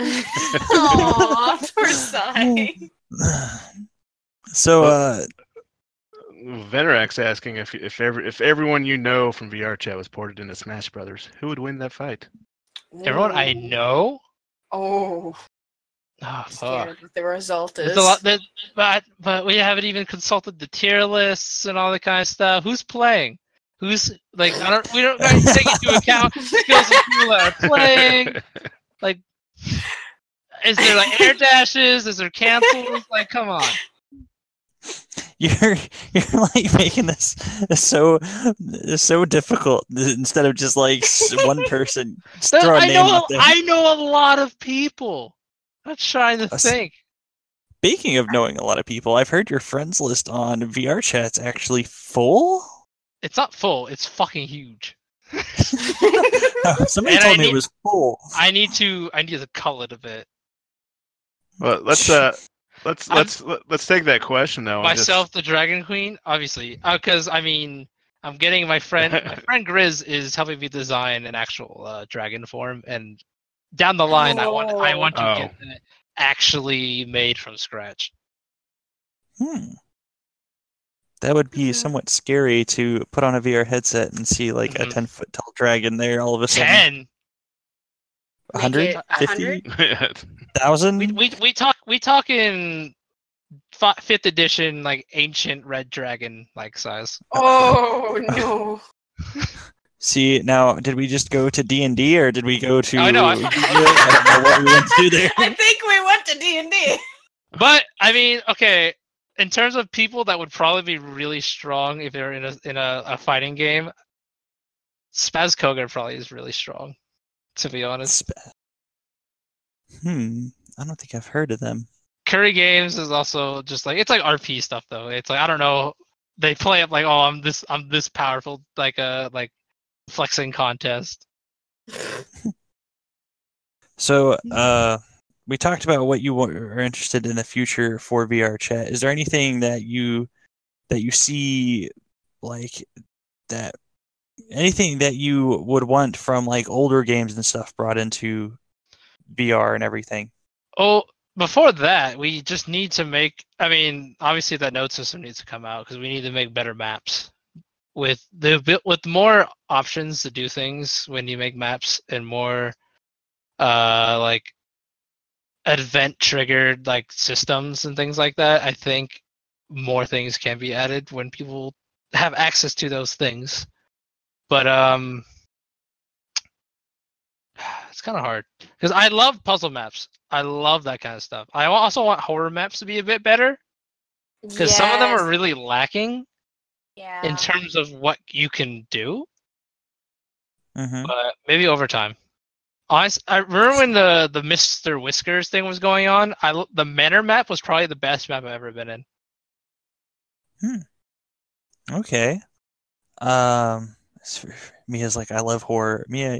Aww, poor Sai. So, Venerax asking if everyone you know from VR chat was ported into Smash Brothers, who would win that fight? Everyone I know. Oh, fuck. scared what the result is. There's a lot but we haven't even consulted the tier lists and all that kind of stuff. Who's playing? Who's we don't take into account skills of people that are playing. Is there air dashes? Is there cancels? Come on. You're making this so difficult instead of just one person. Just throw a name out there. I know a lot of people. I'm trying to think. Speaking of knowing a lot of people, I've heard your friends list on VR chat's actually full. It's not full. It's fucking huge. Somebody told me it was full. I need to cull it a bit. Well, let's take that question though. Myself, the Dragon Queen, obviously, because I'm getting my friend Grizz is helping me design an actual dragon form, and down the line, I want to get that actually made from scratch. That would be somewhat scary to put on a VR headset and see a 10-foot tall dragon there all of a sudden. 10. 100? 50? 1,000? We talking 5th edition ancient red dragon size. Oh no. See, now did we just go to D&D or did we go to I know. I don't know what we went to there. I think we went to D&D. But okay, in terms of people that would probably be really strong if they're in a fighting game, Spaz Koga probably is really strong, to be honest. I don't think I've heard of them. Curry Games is also just it's RP stuff though. It's I don't know. They play up I'm this powerful flexing contest. So we talked about what you are interested in the future for VR chat. Is there anything that you see that anything that you would want from older games and stuff brought into VR and everything? Oh, before that, we just need to make. Obviously that node system needs to come out because we need to make better maps with more options to do things when you make maps and more event triggered systems and things like that. I think more things can be added when people have access to those things. But it's kind of hard because I love puzzle maps. I love that kind of stuff. I also want horror maps to be a bit better because some of them are really lacking. Yeah. in terms of what you can do, Mm-hmm. but maybe over time. Honest, I remember when the Mr. Whiskers thing was going on. The Manor map was probably the best map I've ever been in. Okay. Mia's like, I love horror. Mia,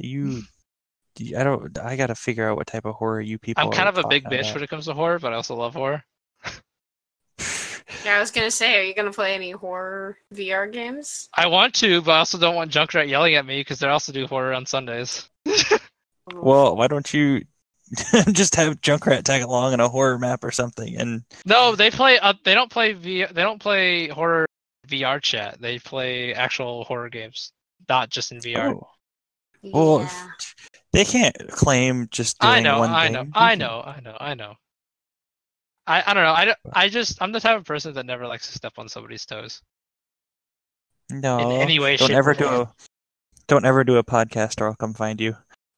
I gotta figure out what type of horror you people I'm kind are of a big talking bitch about. when it comes to horror, but I also love horror. Yeah, I was gonna say, are you gonna play any horror VR games? I want to, but I also don't want Junkrat yelling at me because they also do horror on Sundays. Well, why don't you just have Junkrat tag along in a horror map or something? And No, they play. They don't play VR. They don't play horror VR chat. They play actual horror games, not just in VR. oh, well, Yeah. they can't claim just doing one I thing. know. You I can- know. I know. I know. I don't know. I'm the type of person that never likes to step on somebody's toes No, in any way, don't shape, ever or form. don't ever do a podcast, or I'll come find you.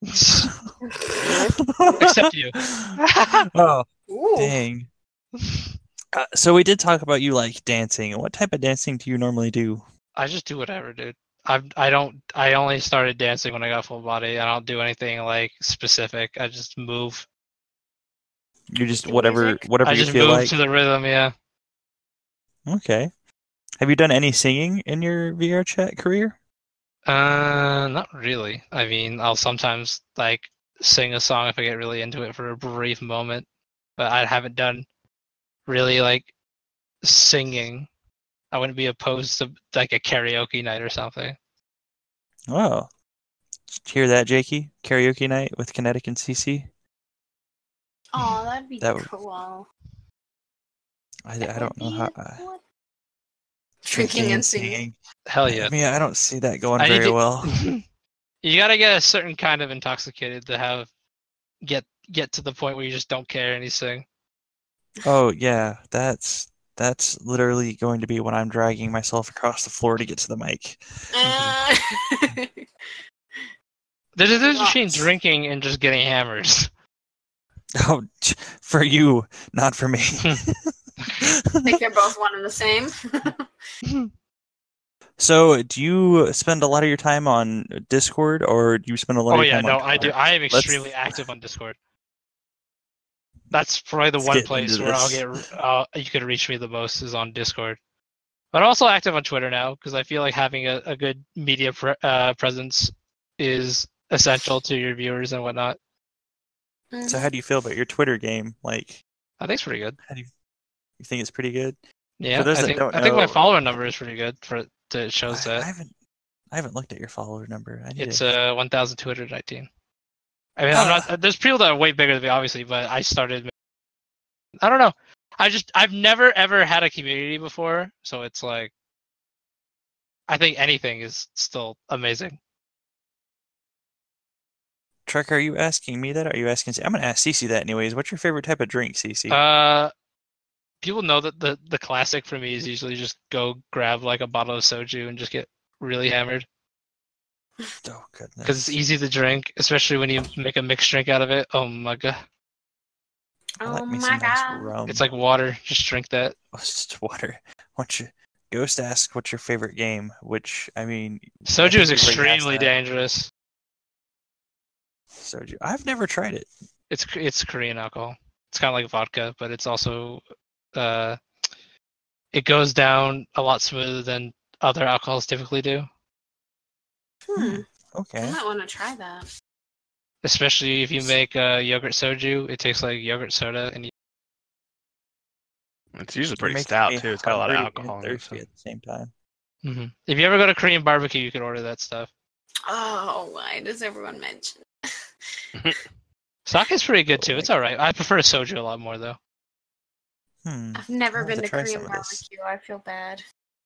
Except you. Oh, Ooh. dang. So we did talk about you like dancing. What type of dancing do you normally do? I just do whatever, dude. I only started dancing when I got full body. I don't do anything like specific. I just move. You just To whatever music? whatever I you just feel move like. to the rhythm. Yeah. Okay. Have you done any singing in your VR chat career? Not really. I mean, I'll sometimes like sing a song if I get really into it for a brief moment, but I haven't done really like singing. I wouldn't be opposed to like a karaoke night or something. Oh. Did you hear that, Jakey? Karaoke night with Kinetic and CC? Oh, that'd be That would- cool. I That don't would know be how. cool. Drinking and singing. Hell yeah. I mean, I don't see that going I need very to- well. You gotta get a certain kind of intoxicated to have get to the point where you just don't care and you sing. Oh yeah, that's literally going to be when I'm dragging myself across the floor to get to the mic. Uh, There's a difference Lots. between drinking and just getting hammered. Oh, for you, not for me. I think they're both one and the same. So, do you spend a lot of your time on Discord, or do you spend a lot Oh of your yeah, time no, on I do. Twitter? I am Let's- extremely active on Discord. That's probably the Let's one get place into where I'll this. get you could reach me the most is on Discord. But I'm also active on Twitter now because I feel like having a good media presence is essential to your viewers and whatnot. So, how do you feel about your Twitter game? Like, I think it's pretty good. you think it's pretty good? Yeah, those I that think don't I think my know- follower number is pretty good it shows I that haven't looked at your follower number. I need it's to- 1,219. I mean, I'm not. There's people that are way bigger than me, obviously, but I started. I don't know. I've never ever had a community before, so it's like. I think anything is still amazing. Trek, are you asking me that? Or are you asking? I'm gonna ask Cece that anyways. What's your favorite type of drink, Cece? People know that the classic for me is usually just go grab like a bottle of soju and just get really hammered Oh goodness. because it's easy to drink, especially when you make a mixed drink out of it. Oh my god, I Oh like me my some nice god. rum. it's like water. Just drink that. Oh, it's just water. Ghost asked, "What's your favorite game?" Which I mean, Soju is think we already asked extremely that. dangerous. Soju. I've never tried it. It's Korean alcohol. It's kind of like vodka, but it's also it goes down a lot smoother than other alcohols typically do. I Okay. might want to try that. Especially if you make yogurt soju, it tastes like yogurt soda, and It's usually pretty Making stout me too. It's got a lot of hungry and alcohol in it. thirsty So. at the same time. If you ever go to Korean barbecue, you can order that stuff. Oh, why does everyone mention? Sake's pretty good too. It's all right. I prefer soju a lot more though. I've never I'll have been to try Korean some of this. barbecue. I feel bad.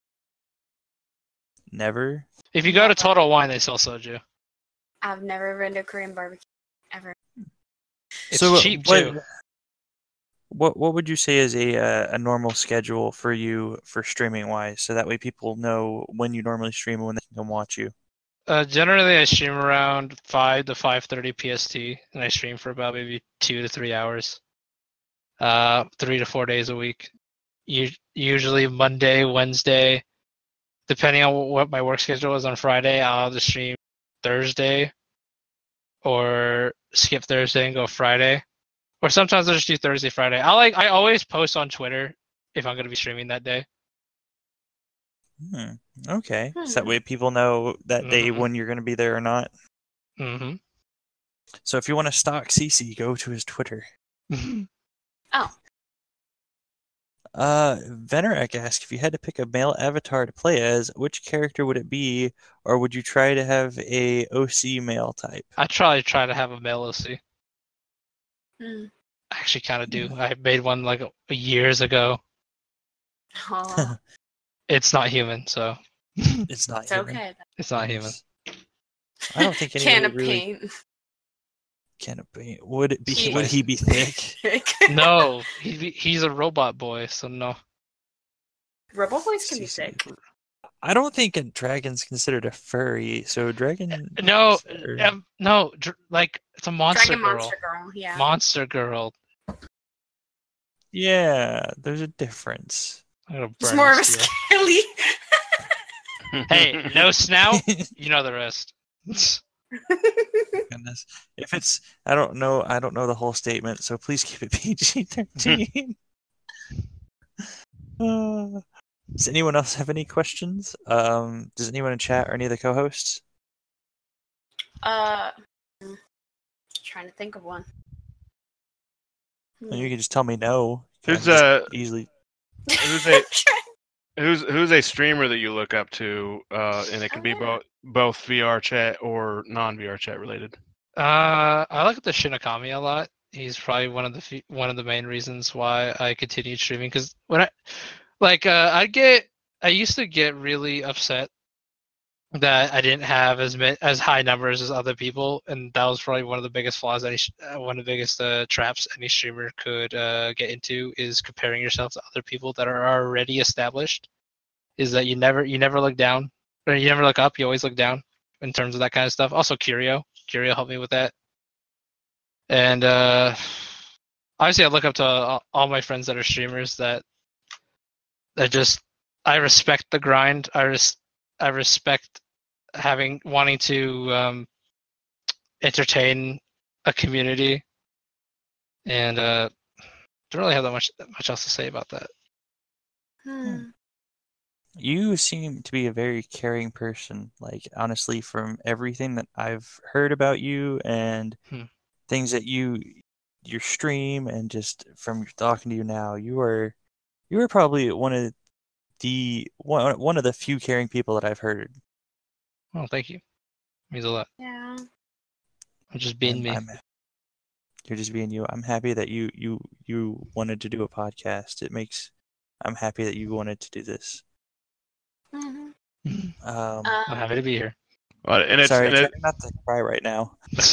Never. If you go to Total Wine, they sell soju. I've never been to Korean barbecue ever. It's So, cheap too. What would you say is a normal schedule for you for streaming wise? So that way people know when you normally stream and when they can come watch you. Generally, I stream around 5 to 5:30 PST, and I stream for about maybe 2 to 3 hours. 3 to 4 days a week. Usually Monday, Wednesday, depending on what my work schedule is on Friday, I'll either stream Thursday or skip Thursday and go Friday. Or sometimes I'll just do Thursday, Friday. I always post on Twitter if I'm gonna be streaming that day. Okay. So that way people know that day when you're going to be there or not. Mm-hmm. So if you want to stalk CC, go to his Twitter. Oh. Venerek asked if you had to pick a male avatar to play as, which character would it be, or would you try to have a OC male type? I try to have a male OC. Mm. I actually kind of do. I made one like years ago. Oh, It's not human, so It's not it's human. okay. it's not human. I don't think Can anyone of really paint. can of paint. Would it be? He Would is. he be thick? No, he's a robot boy, so no. Rebel boys can be CC. sick. I don't think a dragon's considered a furry. So dragon. No, or- no, like it's a monster Dragon girl. monster girl. Yeah. Monster girl. Yeah, there's a difference. I'm gonna It's burn more of a this to scaly. you. Hey, no snout. You know the rest. Goodness. If it's, I don't know the whole statement, so please keep it PG-13. Does anyone else have any questions? Does anyone in chat or any of the co-hosts? Trying to think of one. You can just tell me no. Who's easily? who's a streamer that you look up to, and it can be both VR chat or non VR chat related? I like the Shinakami a lot. He's probably one of the main reasons why I continued streaming. Because when I used to get really upset that I didn't have as high numbers as other people, and that was probably one of the biggest flaws, one of the biggest traps any streamer could get into, is comparing yourself to other people that are already established. Is that you never look down, or you never look up, you always look down in terms of that kind of stuff. Also, Curio helped me with that, and obviously I look up to all my friends that are streamers. That just, I respect the grind. I respect wanting to entertain a community, and don't really have that much else to say about that. You seem to be a very caring person. Like, honestly, from everything that I've heard about you and things that your stream, and just from talking to you now, you are probably one of the few caring people that I've heard. Oh, thank you. Means a lot. Yeah. I'm just being me. You're just being you. I'm happy that you wanted to do a podcast. I'm happy that you wanted to do this. Mm-hmm. I'm happy to be here. Well, and Sorry, try not to cry right now.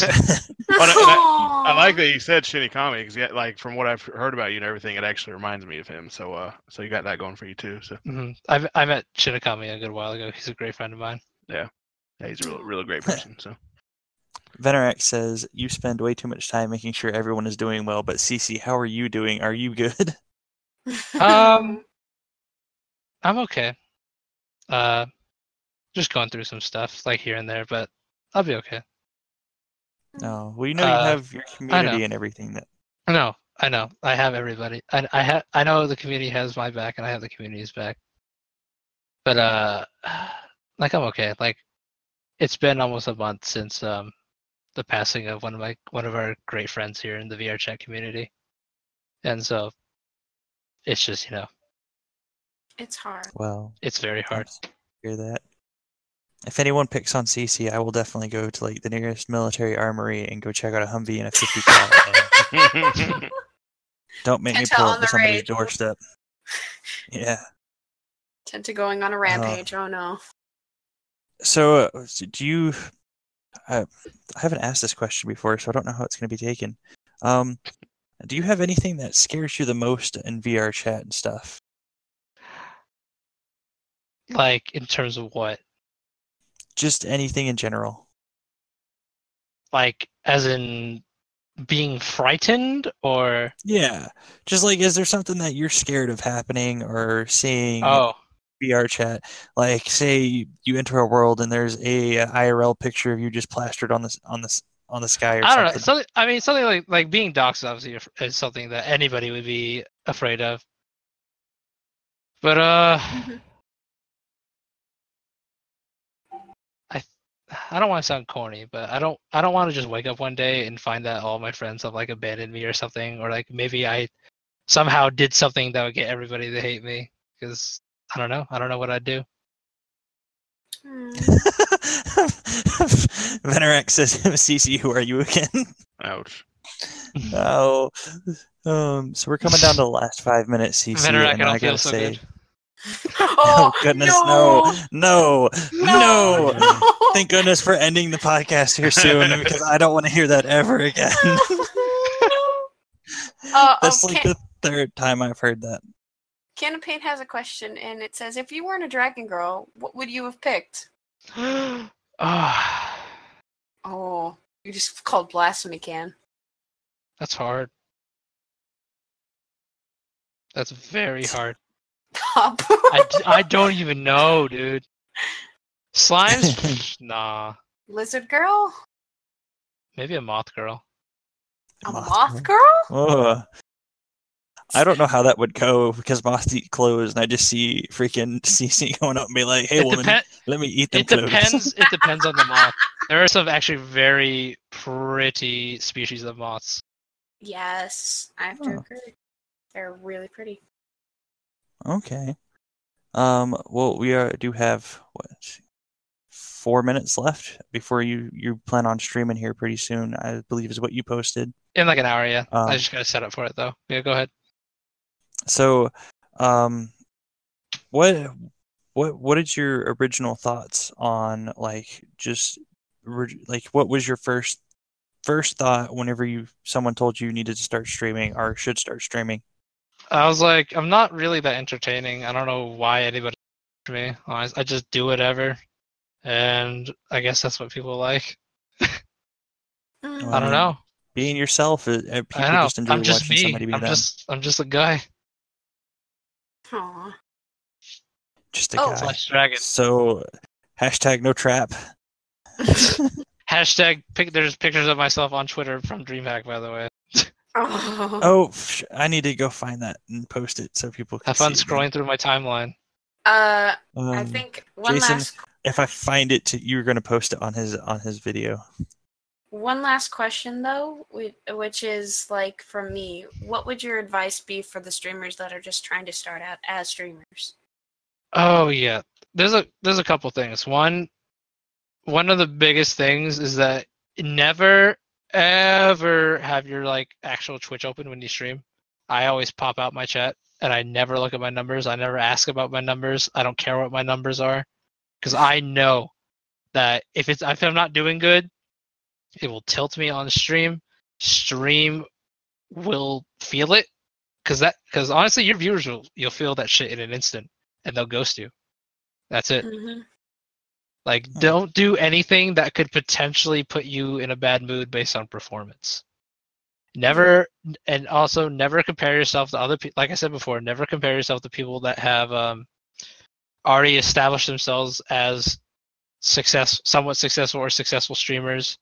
I like that you said Shinigami, because like from what I've heard about you and everything, it actually reminds me of him. So you got that going for you too. So I met Shinigami a good while ago. He's a great friend of mine. Yeah, he's a really great person. So Venerax says you spend way too much time making sure everyone is doing well. But CC, how are you doing? Are you good? I'm okay. Just going through some stuff like here and there, but I'll be okay. No, well, you have your community and everything. That No, I know. I have everybody. I know the community has my back, and I have the community's back. But like, I'm okay. Like, it's been almost a month since the passing of one of our great friends here in the VR chat community, and so it's just, It's hard. well, it's very hard. hear that. If anyone picks on CC, I will definitely go to like the nearest military armory and go check out a Humvee and a 50 cal. Don't make me Tenta pull on up to the somebody's raid. doorstep. Yeah. Tenta going on a rampage. Oh no. So, do you? I haven't asked this question before, so I don't know how it's going to be taken. Do you have anything that scares you the most in VR chat and stuff? Like, in terms of what? Just anything in general. Like, as in being frightened, or? Yeah. Just like, is there something that you're scared of happening or seeing? Oh, VR chat. Like, say you enter a world and there's a IRL picture of you just plastered on the sky or I don't know. something. Something like being doxxed obviously is something that anybody would be afraid of. But Mhm. I don't want to sound corny, but I don't want to just wake up one day and find that all my friends have like abandoned me or something, or like maybe I somehow did something that would get everybody to hate me. Because I don't know what I'd do. Hmm. Venerex says, "CC, who are you again?" Ouch. Oh, so we're coming down to the last 5 minutes, CC, Venerac, and I I don't feel gotta so say, good. oh goodness, no. No. Thank goodness for ending the podcast here soon, because I don't want to hear that ever again. That's like the third time I've heard that. Can of Paint has a question, and it says, if you weren't a dragon girl, what would you have picked? Ah, Oh, you just called blasphemy, Can. that's hard. That's very hard. Top. I don't even know, dude. Slimes? Nah. Lizard girl? Maybe a moth girl. A Moth moth girl? Oh, I don't know how that would go, because moths eat clothes, and I just see freaking CC going up and be like, "Hey, woman, let me eat them It clothes." depends. It depends on the moth. There are some actually very pretty species of moths. Yes, I have to Oh. agree. They're really pretty. Okay. Well, we do have 4 minutes left before you plan on streaming here pretty soon, I believe is what you posted. In like an hour, yeah. Um, I just gotta set up for it though. Yeah, go ahead. So, what is your original thoughts on, like, just like, what was your first thought whenever someone told you needed to start streaming or should start streaming? I was like, I'm not really that entertaining. I don't know why anybody me. I just do whatever, and I guess that's what people like. Mm. I don't know. Being yourself, people I know. just enjoy I'm just watching me. somebody be them. I'm just a guy. Aw. Just a Oh. guy. Slash dragon. So, hashtag no trap. Hashtag there's pictures of myself on Twitter from DreamHack, by the way. Oh. Oh, I need to go find that and post it so people can Have fun see it. scrolling through my timeline. I think one Jason, last if I find it, you're going to post it on his video. one last question though, which is like from me, what would your advice be for the streamers that are just trying to start out as streamers? Oh yeah, there's a couple things. One of the biggest things is that never ever have your like actual Twitch open when you stream. I always pop out my chat and I never look at my numbers. I never ask about my numbers. I don't care what my numbers are, because I know that if I'm not doing good, it will tilt me on stream. Stream will feel it, because honestly, your viewers you'll feel that shit in an instant, and they'll ghost you. That's it. Mm-hmm. Like, don't do anything that could potentially put you in a bad mood based on performance. Never, and also never compare yourself to other people. Like I said before, never compare yourself to people that have already established themselves as somewhat successful or successful streamers.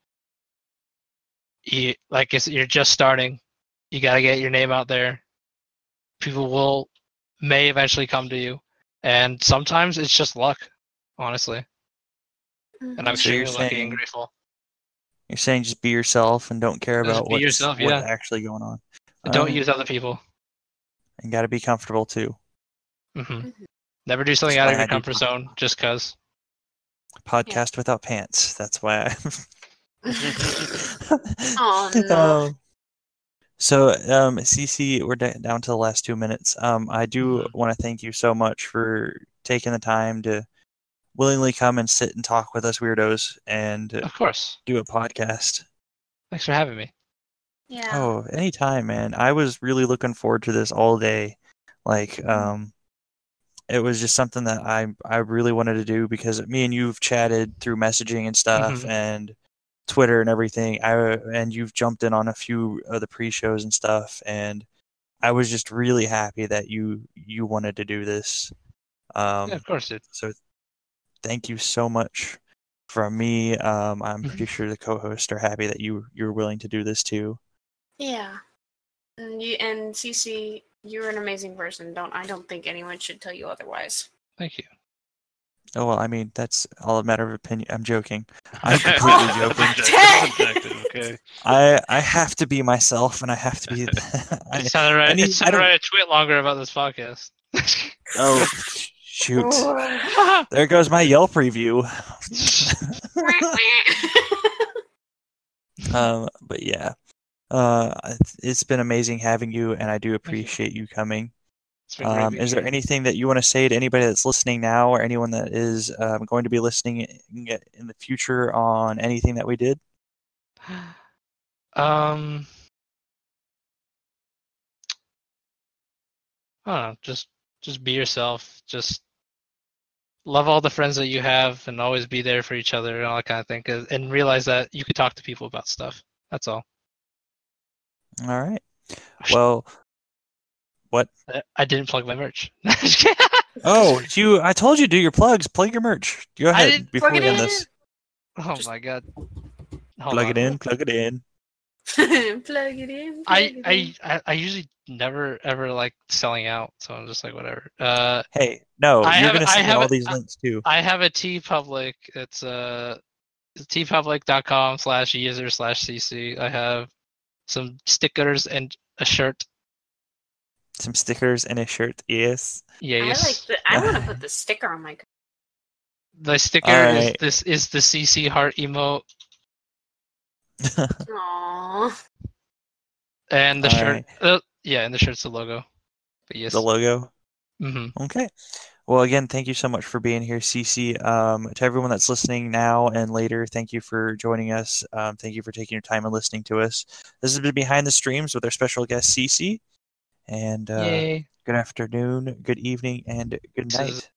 You're just starting. You got to get your name out there. People may eventually come to you, and sometimes it's just luck, honestly. And I'm So you're extremely lucky and saying- grateful. You're saying just be yourself and don't care Just about be what's yourself, yeah. actually going on. Don't use other people. And got to be comfortable too. hmm Never do something That's out of why your I do comfort zone just cause. Podcast without pants. That's why Oh no. So, CC, we're down to the last 2 minutes. I do want to thank you so much for taking the time to willingly come and sit and talk with us weirdos and Of course. do a podcast. Thanks for having me. Yeah. Oh, anytime, man. I was really looking forward to this all day. Like, it was just something that I really wanted to do, because me and you've chatted through messaging and stuff Mhm. and Twitter and everything. And you've jumped in on a few of the pre-shows and stuff, and I was just really happy that you wanted to do this. Yeah, of course, dude. So thank you so much from me. I'm pretty sure the co-hosts are happy that you're willing to do this too. Yeah. And CC, you're an amazing person. I don't think anyone should tell you otherwise. Thank you. Oh well, I mean that's all a matter of opinion. I'm joking. I'm completely joking. Subjective, okay. I have to be myself, and I have to be. It's time to write, need- it's I time to don't- write a tweet longer about this podcast. Oh shoot! There goes my Yelp review. But yeah, it's been amazing having you, and I do appreciate you coming. It's been great being Is there here. anything that you want to say to anybody that's listening now, or anyone that is going to be listening in the future on anything that we did? I don't know, just be yourself. Just love all the friends that you have, and always be there for each other and all that kind of thing. And realize that you can talk to people about stuff. That's all. All right. Well, what? I didn't plug my merch. Oh, I told you to do your plugs. Plug your merch. Go I ahead didn't before plug we it end in. this. Oh my god. Hold Plug on. it in. Plug it in. Plug it in. plug it in. I usually never ever like selling out, so I'm just like whatever. Hey, no, I you're have- gonna I send me have all a- these links too. I have a TeePublic. It's tpublic.com/user/cc. I have some stickers and a shirt. Some stickers and a shirt. Yes. Yes. I want to put the sticker on my. The sticker Alright. is the CC heart emote, Aww. and the shirt. Alright. Yeah, and the shirt's the logo. But yes. The logo. hmm Okay. Well, again, thank you so much for being here, Cece. To everyone that's listening now and later, thank you for joining us. Thank you for taking your time and listening to us. This has been Behind the Streams with our special guest, Cece. And Yay. good afternoon, good evening, and good This is- night.